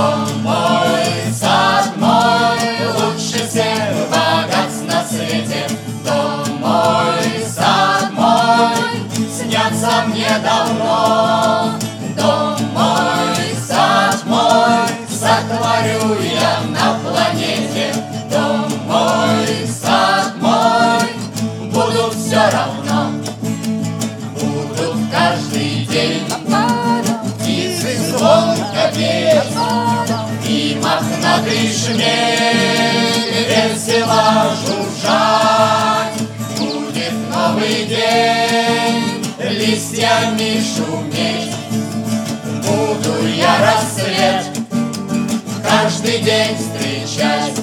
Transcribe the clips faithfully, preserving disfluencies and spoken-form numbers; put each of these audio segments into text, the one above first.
Дом мой, сад мой, лучше всех богатств на свете. Дом мой, сад мой, снятся мне давно. Дом мой, сад мой, сотворю я на планете. Дом мой, сад мой, будут все равно. Будут каждый день птицы звонко петь, и мохнатый шмель весело жужжать. Будет новый день листьями шуметь. Буду я рассвет каждый день встречать.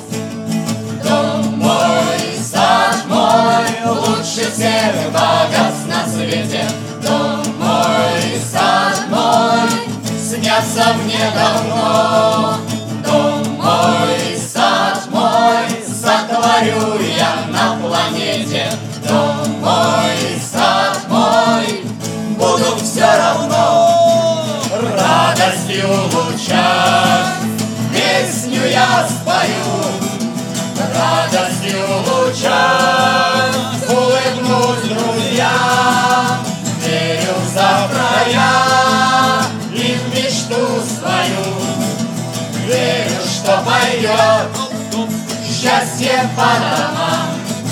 Дом мой, сад мой, лучше всех богатств на свете. Дом мой, сад мой, снятся мне давно. Дом мой, сад мой, сотворю я на планете. Дом мой, сад мой, будут все равно. Радостью луча песню я спою. Радостью луча улыбнусь друзьям. Верю в завтра я и в мечту свою. Верю, что пойдет счастье по домам.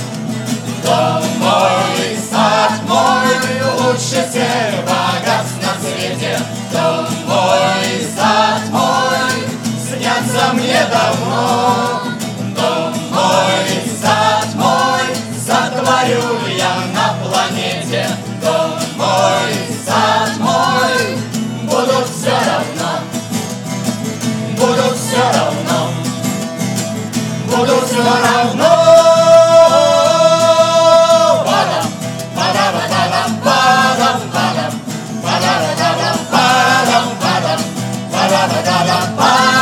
Дом мой, сад мой, лучше всех богатств на свете. Дом мой, сад мой, снятся мне давно. Дом мой, сад мой, сотворю я на планете. Дом мой, сад мой, будут все равно. Будут все равно. Будут все равно. Падам, падам, падам, падам, падам, падам, падам, падам, падам, падам, падам, падам.